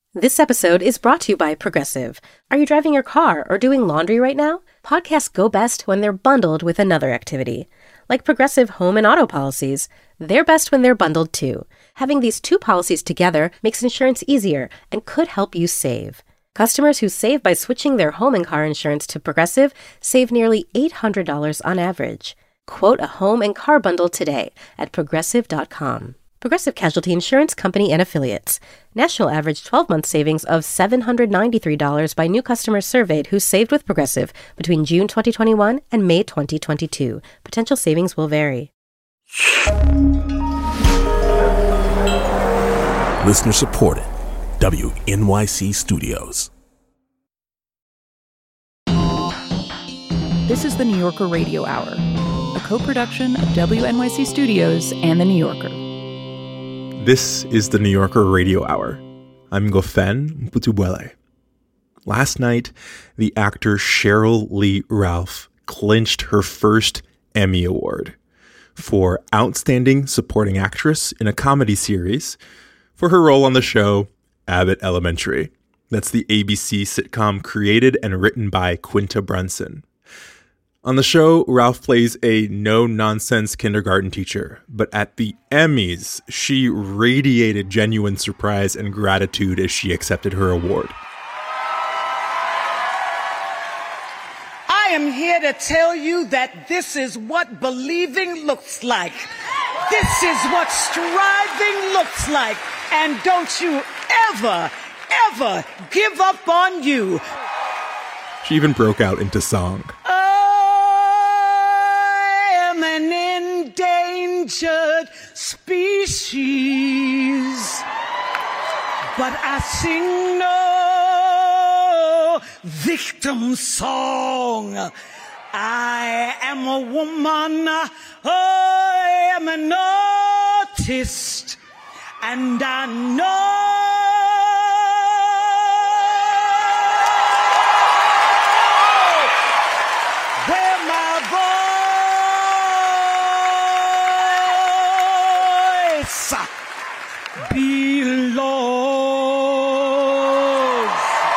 This episode is brought to you by Progressive. Are you driving your car or doing laundry right now? Podcasts go best when they're bundled with another activity. Like Progressive home and auto policies, they're best when they're bundled too. Having these two policies together makes insurance easier and could help you save. Customers who save by switching their home and car insurance to Progressive save nearly $800 on average. Quote a home and car bundle today at Progressive.com. Progressive Casualty Insurance Company and Affiliates. National average 12-month savings of $793 by new customers surveyed who saved with Progressive between June 2021 and May 2022. Potential savings will vary. Listener supported. WNYC Studios. This is the New Yorker Radio Hour, a co-production of WNYC Studios and The New Yorker. This is the New Yorker Radio Hour. I'm Ngofen Mputubuele. Last night, the actor Cheryl Lee Ralph clinched her first Emmy Award for Outstanding Supporting Actress in a Comedy Series for her role on the show Abbott Elementary. That's the ABC sitcom created and written by Quinta Brunson. On the show, Ralph plays a no-nonsense kindergarten teacher, but at the Emmys, she radiated genuine surprise and gratitude as she accepted her award. I am here to tell you that this is what believing looks like. This is what striving looks like. And don't you ever, ever give up on you. She even broke out into song. An endangered species, but I sing no victim song. I am a woman, I am an artist, and I know where my belongs.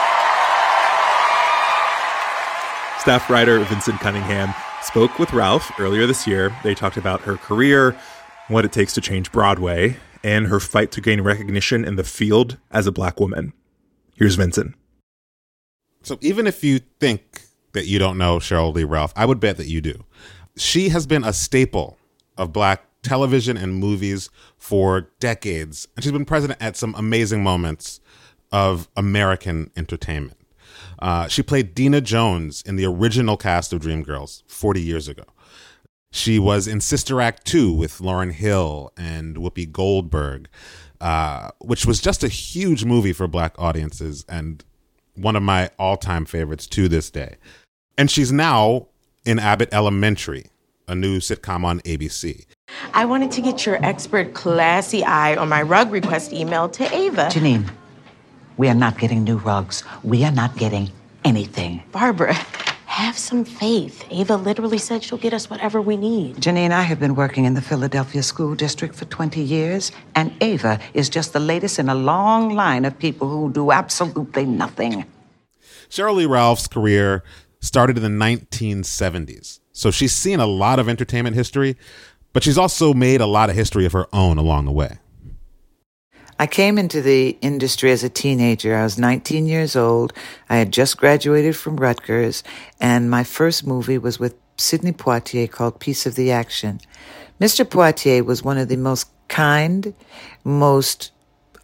Staff writer Vincent Cunningham spoke with Ralph earlier this year. They talked about her career, what it takes to change Broadway, and her fight to gain recognition in the field as a Black woman. Here's Vincent. So even if you think that you don't know Cheryl Lee Ralph, I would bet that you do. She has been a staple of Black television and movies for decades. And she's been present at some amazing moments of American entertainment. She played Dina Jones in the original cast of Dreamgirls 40 years ago. She was in Sister Act 2 with Lauryn Hill and Whoopi Goldberg, which was just a huge movie for Black audiences and one of my all-time favorites to this day. And she's now in Abbott Elementary, a new sitcom on ABC. I wanted to get your expert classy eye on my rug request email to Ava. Janine, we are not getting new rugs. We are not getting anything. Barbara, have some faith. Ava literally said she'll get us whatever we need. Janine, I have been working in the Philadelphia School District for 20 years, and Ava is just the latest in a long line of people who do absolutely nothing. Cheryl Lee Ralph's career started in the 1970s, so she's seen a lot of entertainment history, but she's also made a lot of history of her own along the way. I came into the industry as a teenager. I was 19 years old. I had just graduated from Rutgers, and my first movie was with Sidney Poitier called Piece of the Action. Mr. Poitier was one of the most kind, most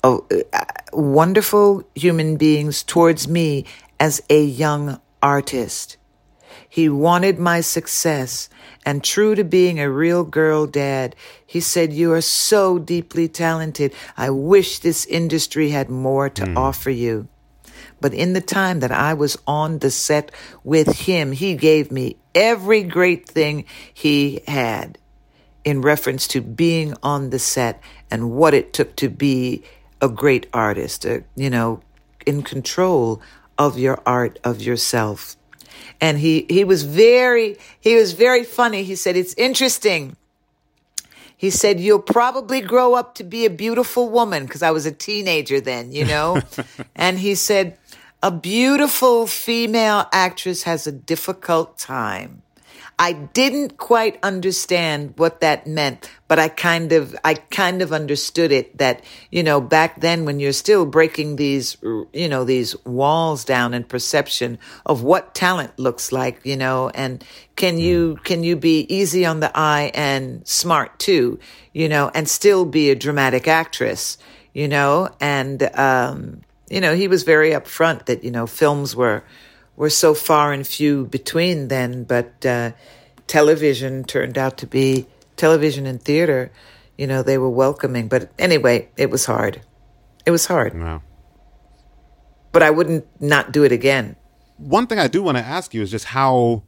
wonderful human beings towards me as a young artist. He wanted my success, and true to being a real girl dad, he said, "You are so deeply talented. I wish this industry had more to offer you." But in the time that I was on the set with him, he gave me every great thing he had in reference to being on the set and what it took to be a great artist, in control of your art, of yourself. And he was very funny. He said, "It's interesting. He said, you'll probably grow up to be a beautiful woman, because I was a teenager then, you know? And he said, a beautiful female actress has a difficult time. I didn't quite understand what that meant, but I kind of understood it, that, you know, back then when you're still breaking these, you know, these walls down in perception of what talent looks like, you know, and can you be easy on the eye and smart too, you know, and still be a dramatic actress, you know, and, you know, he was very upfront that, you know, films were so far and few between then, but television turned out to be, television and theater, you know, they were welcoming. But anyway, it was hard. It was hard. Wow. But I wouldn't not do it again. One thing I do want to ask you is just how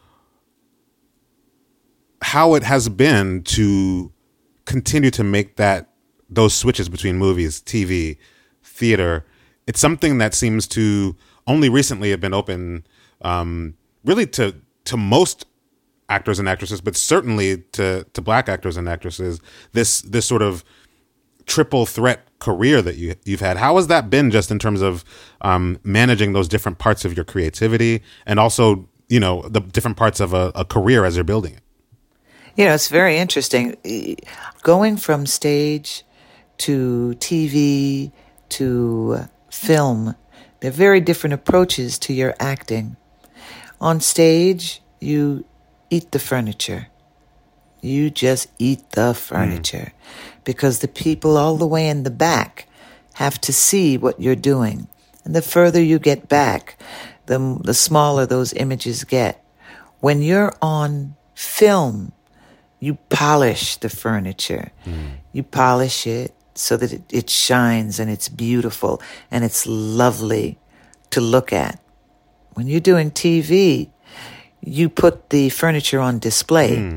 it has been to continue to make those switches between movies, TV, theater. It's something that seems to only recently have been open, really to most actors and actresses, but certainly to Black actors and actresses. This sort of triple threat career that you've had. How has that been, just in terms of managing those different parts of your creativity, and also, you know, the different parts of a career as you're building it? You know, it's very interesting. Going from stage to TV to film, they're very different approaches to your acting. On stage, you eat the furniture. You just eat the furniture because the people all the way in the back have to see what you're doing. And the further you get back, the smaller those images get. When you're on film, you polish the furniture. You polish it so that it shines and it's beautiful and it's lovely to look at. When you're doing TV, you put the furniture on display.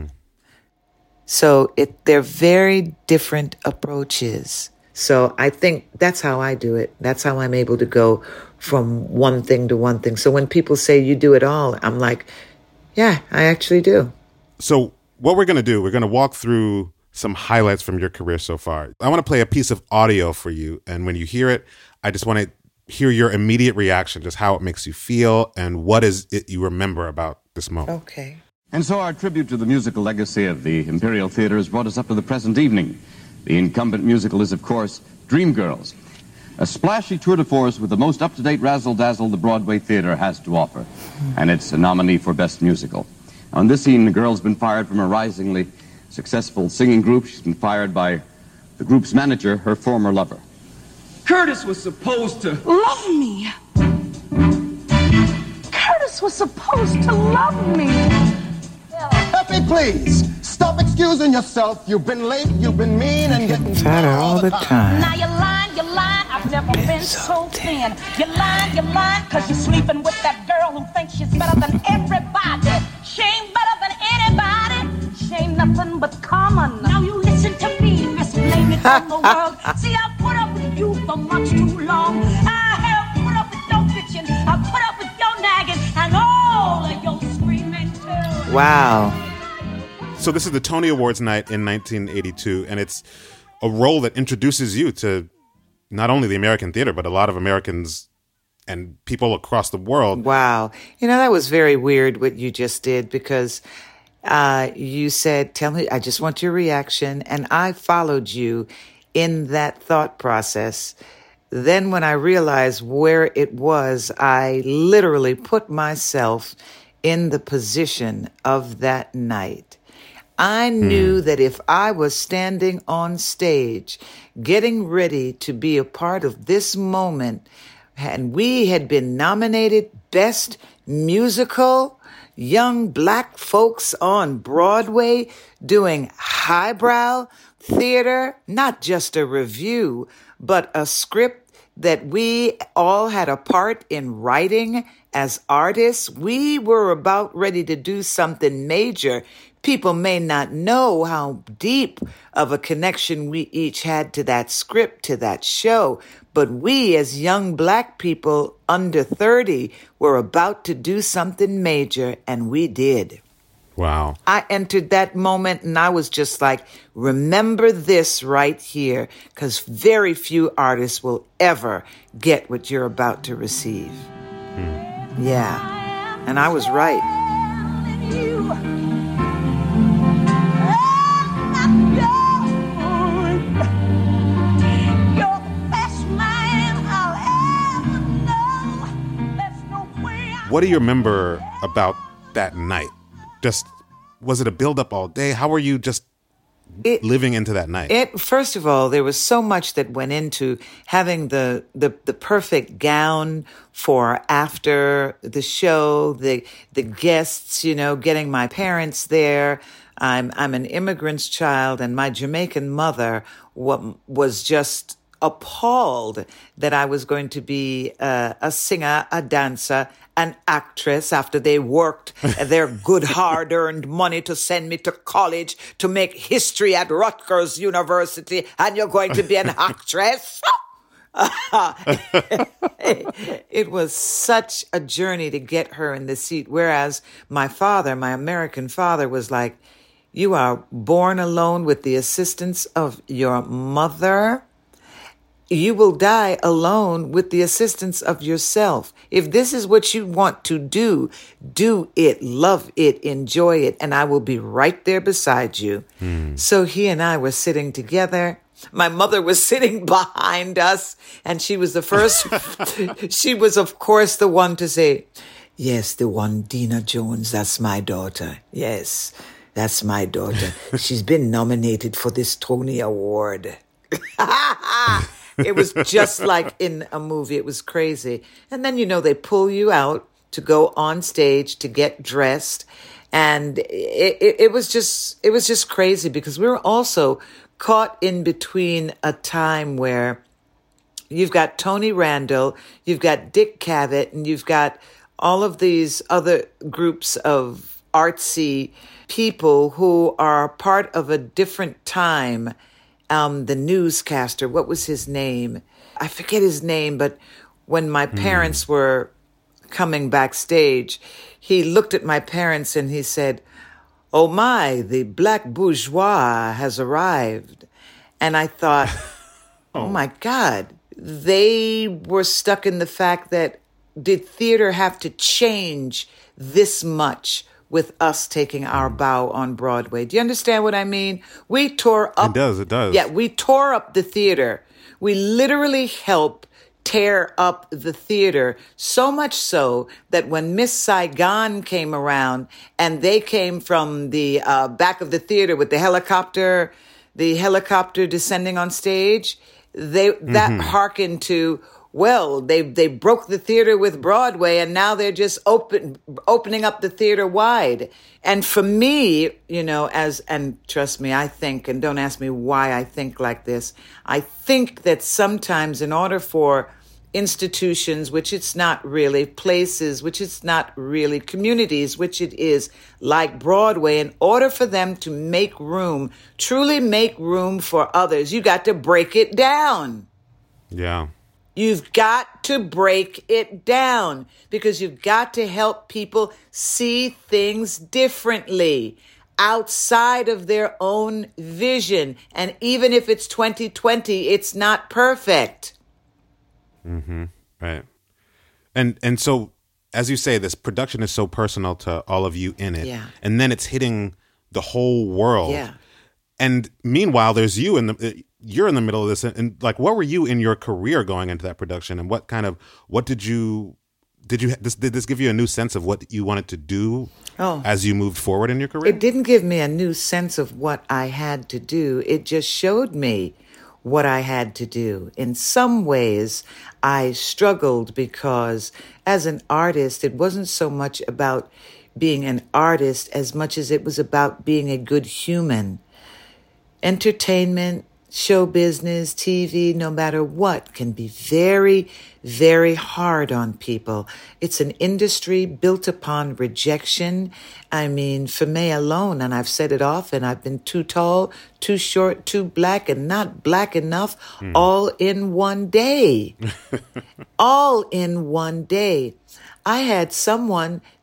So they're very different approaches. So I think that's how I do it. That's how I'm able to go from one thing to one thing. So when people say you do it all, I'm like, yeah, I actually do. So what we're going to do, we're going to walk through some highlights from your career so far. I want to play a piece of audio for you. And when you hear it, I just want to hear your immediate reaction, just how it makes you feel and what is it you remember about this moment. Okay. And so our tribute to the musical legacy of the Imperial Theater has brought us up to the present evening. The incumbent musical is, of course, Dreamgirls, a splashy tour de force with the most up-to-date razzle-dazzle the Broadway theater has to offer. And it's a nominee for Best Musical. On this scene, the girl's been fired from a risingly successful singing group. She's been fired by the group's manager, her former lover. Curtis was supposed to love me. Curtis was supposed to love me. Happy, please. Stop excusing yourself. You've been late, you've been mean, and getting fatter all the time. Now you're lying. I've never been so thin. You're lying, because you're sleeping with that girl who thinks she's better than everybody. She ain't better than anybody. She ain't nothing but common. Now you listen to me, Miss Blame It on the World. See, I put up with you for much too long. I have put up with your bitching. I put up with your nagging and all of your screaming too. Wow. So this is the Tony Awards night in 1982, and it's a role that introduces you to not only the American theater, but a lot of Americans and people across the world. Wow. You know, that was very weird what you just did, because you said, tell me, I just want your reaction. And I followed you in that thought process. Then when I realized where it was, I literally put myself in the position of that night. I knew that if I was standing on stage, getting ready to be a part of this moment, and we had been nominated Best Musical, young Black folks on Broadway doing highbrow theater, not just a review, but a script that we all had a part in writing as artists. We were about ready to do something major. People may not know how deep of a connection we each had to that script, to that show, but we as young Black people under 30 were about to do something major, and we did. Wow. I entered that moment and I was just like, remember this right here, because very few artists will ever get what you're about to receive. Yeah. And I was right. What do you remember about that night? Just, was it a build-up all day? How were you just living into that night? First of all, there was so much that went into having the perfect gown for after the show, the guests, getting my parents there. I'm an immigrant's child, and my Jamaican mother was just appalled that I was going to be a singer, a dancer, an actress after they worked their good hard-earned money to send me to college to make history at Rutgers University, and you're going to be an actress? It was such a journey to get her in the seat, whereas my father, my American father, was like, you are born alone with the assistance of your mother. You will die alone with the assistance of yourself. If this is what you want to do it, love it, enjoy it, and I will be right there beside you. So he and I were sitting together. My mother was sitting behind us, and she was the first. She was, of course, the one to say, yes, the one, Dina Jones, that's my daughter. Yes, that's my daughter. She's been nominated for this Tony Award. It was just like in a movie. It was crazy. And then, they pull you out to go on stage to get dressed. And it was just crazy because we were also caught in between a time where you've got Tony Randall, you've got Dick Cavett, and you've got all of these other groups of artsy people who are part of a different time. The newscaster, what was his name? I forget his name, but when my parents were coming backstage, he looked at my parents and he said, oh my, the black bourgeois has arrived. And I thought, oh my God, they were stuck in the fact that did theater have to change this much with us taking our bow on Broadway? Do you understand what I mean? We tore up. It does. Yeah, we tore up the theater. We literally helped tear up the theater, so much so that when Miss Saigon came around and they came from the back of the theater with the helicopter descending on stage, that hearkened to, well, they broke the theater with Broadway, and now they're just opening up the theater wide. And for me, and trust me, I think, and don't ask me why I think like this, I think that sometimes in order for institutions, which it's not really, places, which it's not really, communities, which it is, like Broadway, in order for them to make room, truly make room for others, you got to break it down. Yeah. You've got to break it down because you've got to help people see things differently outside of their own vision. And even if it's 2020, it's not perfect. Right. And so, as you say, this production is so personal to all of you in it. Yeah. And then it's hitting the whole world. Yeah. And meanwhile, there's you're in the middle of this, and like, what were you in your career going into that production, and did this give you a new sense of what you wanted to do as you moved forward in your career? It didn't give me a new sense of what I had to do. It just showed me what I had to do. In some ways, I struggled because as an artist, it wasn't so much about being an artist as much as it was about being a good human. Entertainment, show business, TV, no matter what, can be very, very hard on people. It's an industry built upon rejection. I mean, for me alone, and I've said it often, I've been too tall, too short, too black, and not black enough, all in one day. All in one day. I had someone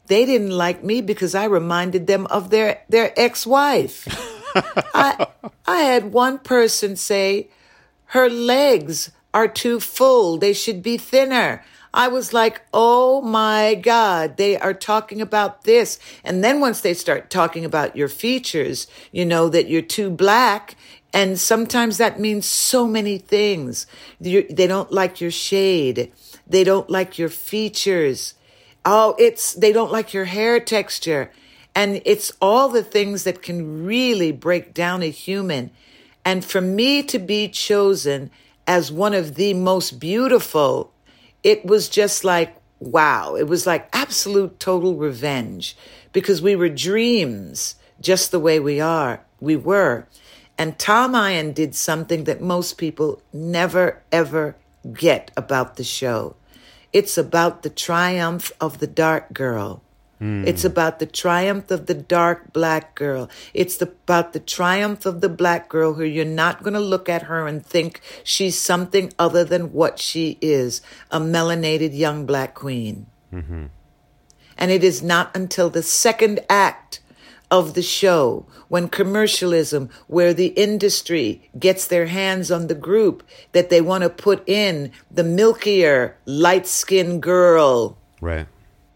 They didn't like me because I reminded them of their ex-wife. I had one person say, her legs are too full. They should be thinner. I was like, oh my God, they are talking about this. And then once they start talking about your features, you know that you're too black. And sometimes that means so many things. They don't like your shade. They don't like your features. They don't like your hair texture. And it's all the things that can really break down a human. And for me to be chosen as one of the most beautiful, it was just like, wow. It was like absolute total revenge because we were dreams just the way we were. And Tom Eyen did something that most people never, ever get about the show. It's about the triumph of the dark girl. It's about the triumph of the dark black girl. It's about the triumph of the black girl who you're not going to look at her and think she's something other than what she is, a melanated young black queen. Mm-hmm. And it is not until the second act of the show, when commercialism, where the industry gets their hands on the group, that they want to put in the milkier, light-skinned girl. Right.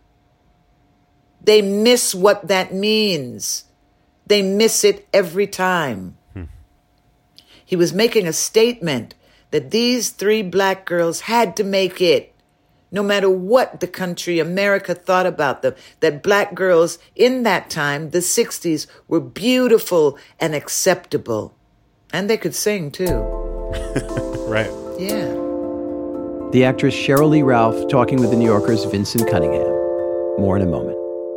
They miss what that means. They miss it every time. He was making a statement that these 3 black girls had to make it, no matter what the country, America, thought about them, that black girls in that time, the 60s, were beautiful and acceptable. And they could sing, too. Right. Yeah. The actress Cheryl Lee Ralph talking with the New Yorker's Vincent Cunningham. More in a moment.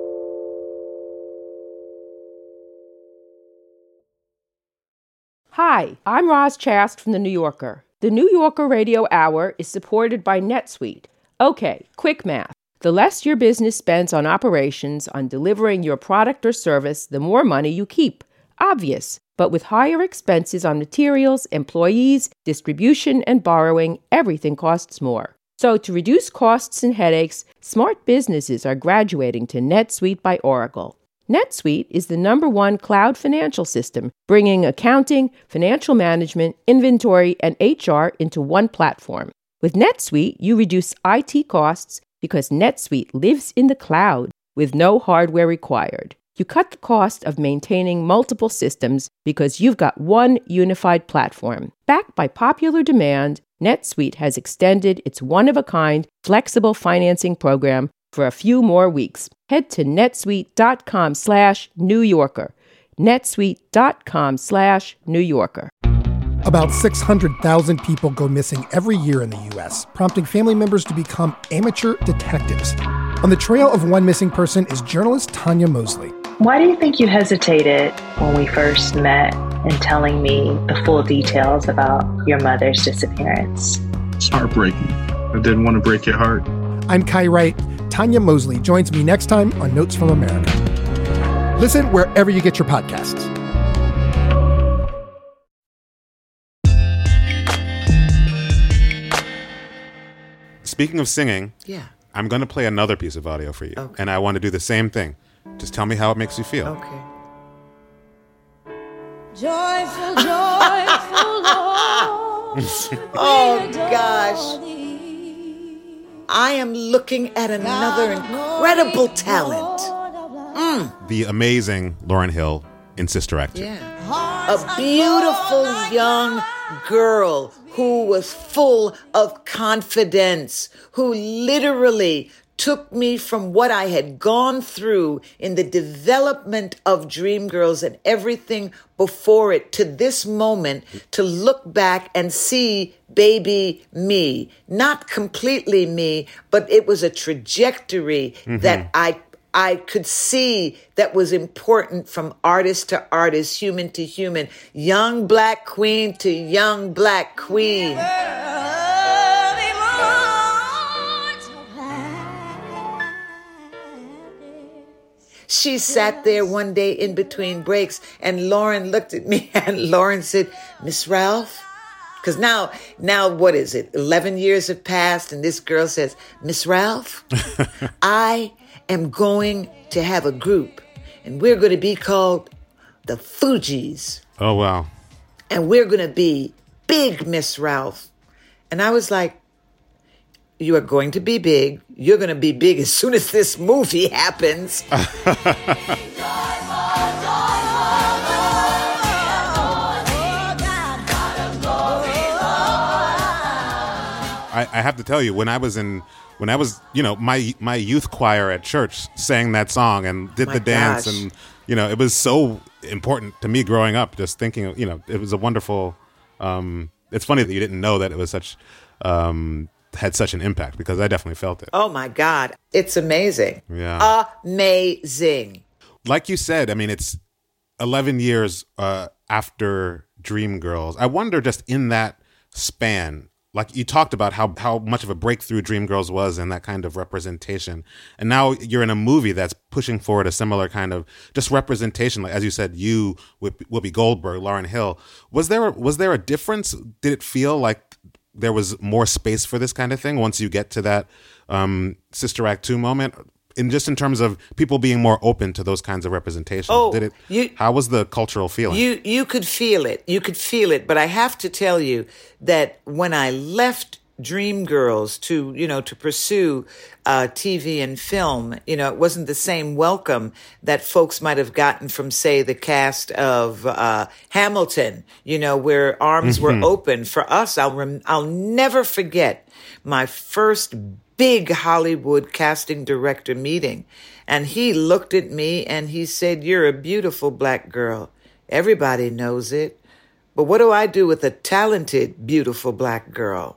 Hi, I'm Roz Chast from The New Yorker. The New Yorker Radio Hour is supported by NetSuite. Okay, quick math. The less your business spends on operations, on delivering your product or service, the more money you keep. Obvious. But with higher expenses on materials, employees, distribution, and borrowing, everything costs more. So to reduce costs and headaches, smart businesses are graduating to NetSuite by Oracle. NetSuite is the #1 cloud financial system, bringing accounting, financial management, inventory, and HR into one platform. With NetSuite, you reduce IT costs because NetSuite lives in the cloud with no hardware required. You cut the cost of maintaining multiple systems because you've got one unified platform. Backed by popular demand, NetSuite has extended its one-of-a-kind flexible financing program for a few more weeks. Head to netsuite.com/New Yorker. netsuite.com/New Yorker. About 600,000 people go missing every year in the U.S., prompting family members to become amateur detectives. On the trail of one missing person is journalist Tanya Mosley. Why do you think you hesitated when we first met in telling me the full details about your mother's disappearance? It's heartbreaking. I didn't want to break your heart. I'm Kai Wright. Tanya Mosley joins me next time on Notes from America. Listen wherever you get your podcasts. Speaking of singing, yeah, I'm going to play another piece of audio for you. Okay. And I want to do the same thing. Just tell me how it makes you feel. Okay. Joyful, joyful Lord. Oh, gosh. I am looking at another incredible talent. The amazing Lauryn Hill in Sister Act 2. Yeah. A beautiful young girl who was full of confidence, who literally took me from what I had gone through in the development of Dreamgirls and everything before it to this moment, to look back and see baby me. Not completely me, but it was a trajectory that I could see that was important from artist to artist, human to human, young black queen to young black queen. She sat there one day in between breaks, and Lauryn looked at me, and Lauryn said, Miss Ralph? Because now what is it? 11 years have passed, and this girl says, Miss Ralph, I am going to have a group, and we're going to be called the Fugees. Oh, wow. And we're going to be big, Miss Ralph. And I was like, you are going to be big. You're going to be big as soon as this movie happens. I have to tell you, when I was, my youth choir at church sang that song and did the dance, and it was so important to me growing up. Just thinking, it was a wonderful. It's funny that you didn't know that it was such had such an impact, because I definitely felt it. Oh my God, it's amazing! Yeah, amazing. Like you said, I mean, it's 11 years after Dreamgirls. I wonder, just in that span. Like you talked about how much of a breakthrough Dreamgirls was and that kind of representation. And now you're in a movie that's pushing forward a similar kind of just representation. Like, as you said, you, Whoopi Goldberg, Lauryn Hill. Was there a difference? Did it feel like there was more space for this kind of thing once you get to that Sister Act 2 moment? In terms of people being more open to those kinds of representations. How was the cultural feeling? You could feel it. You could feel it. But I have to tell you that when I left Dreamgirls to pursue TV and film, it wasn't the same welcome that folks might have gotten from, say, the cast of Hamilton, where arms were open. For us, I'll never forget my first big Hollywood casting director meeting. And he looked at me and he said, "You're a beautiful black girl. Everybody knows it. But what do I do with a talented, beautiful black girl?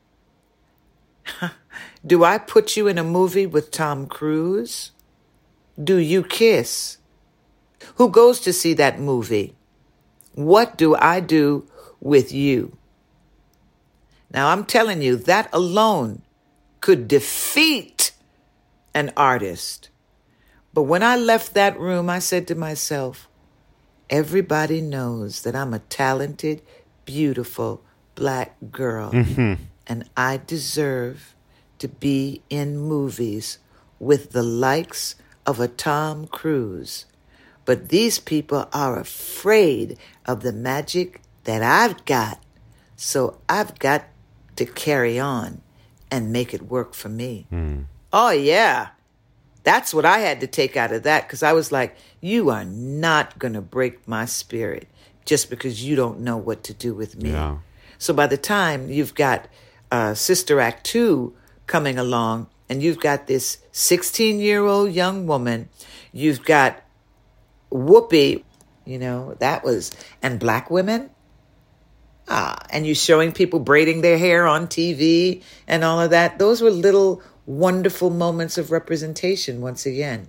Do I put you in a movie with Tom Cruise? Do you kiss? Who goes to see that movie? What do I do with you?" Now, I'm telling you, that alone could defeat an artist. But when I left that room, I said to myself, everybody knows that I'm a talented, beautiful black girl. And I deserve to be in movies with the likes of a Tom Cruise. But these people are afraid of the magic that I've got. So I've got to carry on and make it work for me. Oh, yeah. That's what I had to take out of that, because I was like, you are not going to break my spirit just because you don't know what to do with me. Yeah. So by the time you've got Sister Act 2 coming along, and you've got this 16-year-old young woman, you've got Whoopi, and black women, and you're showing people braiding their hair on TV and all of that. Those were little wonderful moments of representation once again.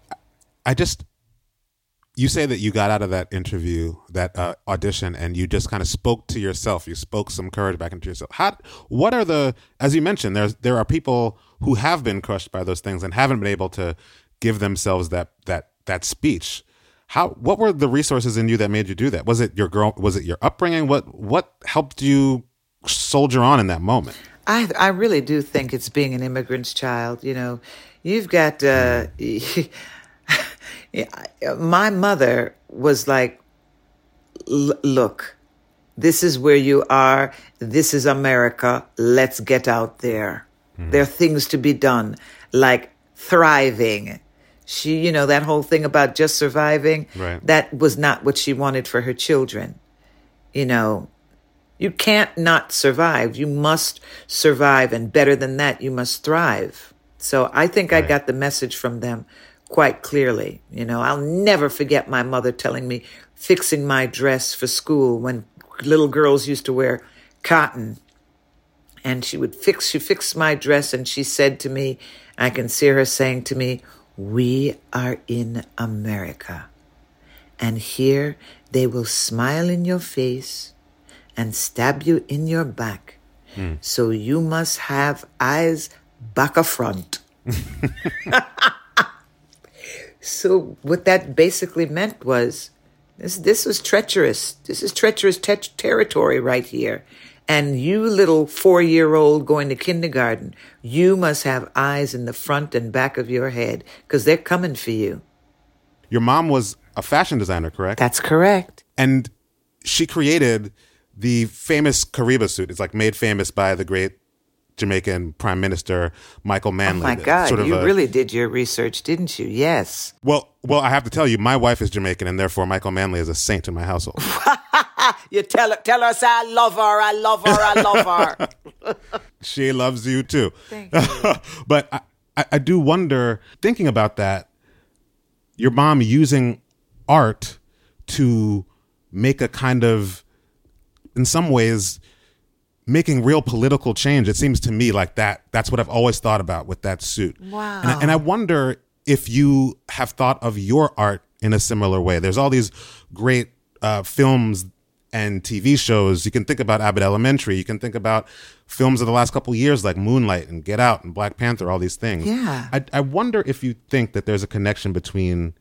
You say that you got out of that interview, that audition, and you just kind of spoke to yourself. You spoke some courage back into yourself. As you mentioned, there are people who have been crushed by those things and haven't been able to give themselves that speech. What were the resources in you that made you do that? Was it your upbringing? What helped you soldier on in that moment? I really do think it's being an immigrant's child. You've got my mother was like, look, this is where you are. This is America. Let's get out there. There are things to be done, like thriving. She, that whole thing about just surviving, right. That was not what she wanted for her children. You can't not survive. You must survive. And better than that, you must thrive. So I think I got the message from them quite clearly. I'll never forget my mother telling me, fixing my dress for school when little girls used to wear cotton. And she fixed my dress, and she said to me, I can see her saying to me, "We are in America, and here they will smile in your face and stab you in your back. So you must have eyes back a front." So what that basically meant was, this was treacherous. This is treacherous territory right here. And you little 4-year-old going to kindergarten, you must have eyes in the front and back of your head because they're coming for you. Your mom was a fashion designer, correct? That's correct. And she created the famous Kariba suit. It's like made famous by the great Jamaican Prime Minister Michael Manley. Oh my God, you really did your research, didn't you? Yes. Well, I have to tell you, my wife is Jamaican, and therefore Michael Manley is a saint in my household. You tell her, say, I love her, I love her, I love her. She loves you too. Thank you. But I do wonder, thinking about that, your mom using art to make a kind of, in some ways, making real political change. It seems to me like that's what I've always thought about with that suit. Wow. And I wonder if you have thought of your art in a similar way. There's all these great films and TV shows. You can think about Abbott Elementary. You can think about films of the last couple of years like Moonlight and Get Out and Black Panther, all these things. Yeah. I wonder if you think that there's a connection between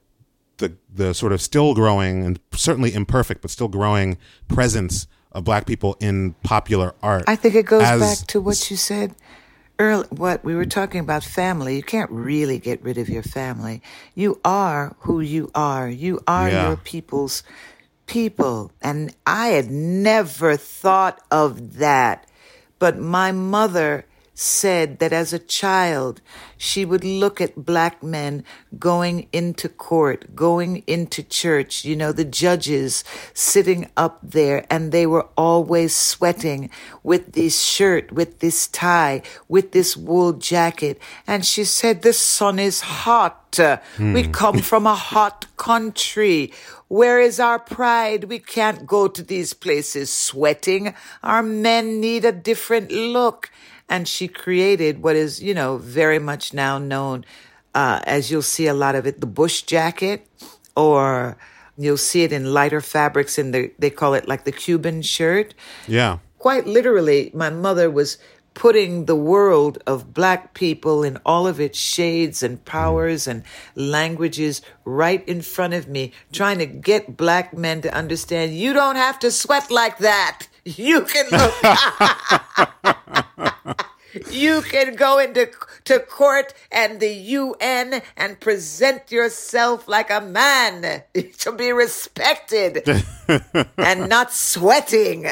the sort of still growing and certainly imperfect, but still growing presence of Black people in popular art. I think it goes back to what you said earlier. What we were talking about, family. You can't really get rid of your family. You are who you are. You are your people's people. And I had never thought of that. But my mother said that as a child, she would look at Black men going into court, going into church, you know, the judges sitting up there, and they were always sweating with this shirt, with this tie, with this wool jacket. And she said, the sun is hot. We come from a hot country. Where is our pride? We can't go to these places sweating. Our men need a different look. And she created what is, you know, very much now known, as you'll see a lot of it, the bush jacket, or you'll see it in lighter fabrics they call it like the Cuban shirt. Yeah. Quite literally, my mother was putting the world of Black people in all of its shades and powers and languages right in front of me, trying to get Black men to understand, you don't have to sweat like that. You can look. You can go into court and the UN and present yourself like a man to be respected and not sweating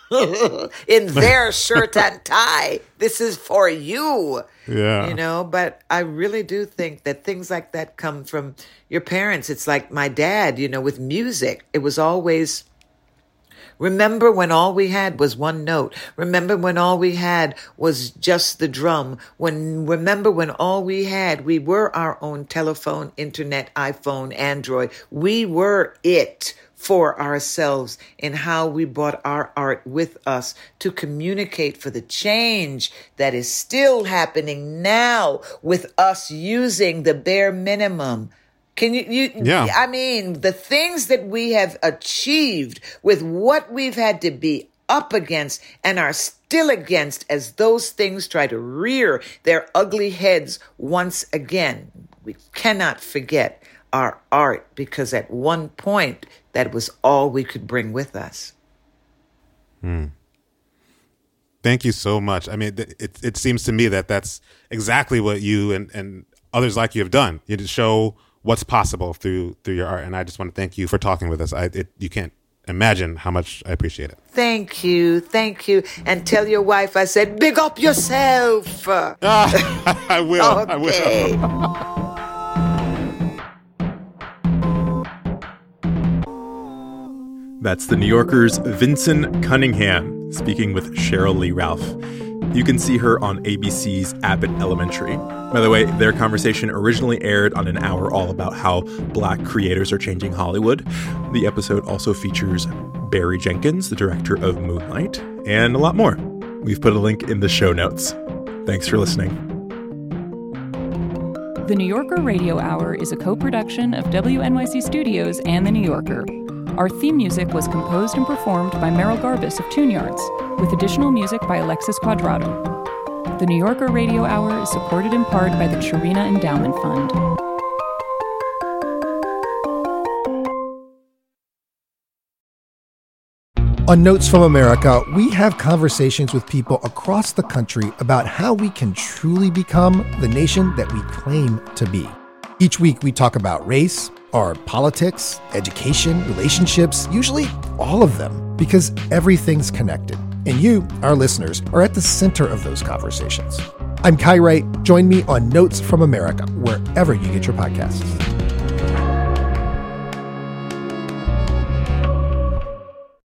in their shirt and tie. This is for you. Yeah. You know, but I really do think that things like that come from your parents. It's like my dad, you know, with music. It was always, remember when all we had was one note. Remember when all we had was just the drum. Remember when all we had, we were our own telephone, internet, iPhone, Android. We were it for ourselves in how we brought our art with us to communicate for the change that is still happening now with us using the bare minimum. Can Yeah. I mean, the things that we have achieved with what we've had to be up against and are still against as those things try to rear their ugly heads once again. We cannot forget our art, because at one point that was all we could bring with us. Thank you so much. I mean, it seems to me that that's exactly what you and others like you have done. You just show what's possible through your art. And I just want to thank you for talking with us. You can't imagine how much I appreciate it. Thank you. And tell your wife I said, big up yourself. I will. Okay. I will. That's the New Yorker's Vinson Cunningham speaking with Cheryl Lee Ralph. You can see her on ABC's Abbott Elementary. By the way, their conversation originally aired on an hour all about how Black creators are changing Hollywood. The episode also features Barry Jenkins, the director of Moonlight, and a lot more. We've put a link in the show notes. Thanks for listening. The New Yorker Radio Hour is a co-production of WNYC Studios and The New Yorker. Our theme music was composed and performed by Merrill Garbus of Tune Yards, with additional music by Alexis Quadrado. The New Yorker Radio Hour is supported in part by the Chirina Endowment Fund. On Notes from America, we have conversations with people across the country about how we can truly become the nation that we claim to be. Each week, we talk about race, or politics, education, relationships, usually all of them, because everything's connected. And you, our listeners, are at the center of those conversations. I'm Kai Wright. Join me on Notes from America, wherever you get your podcasts.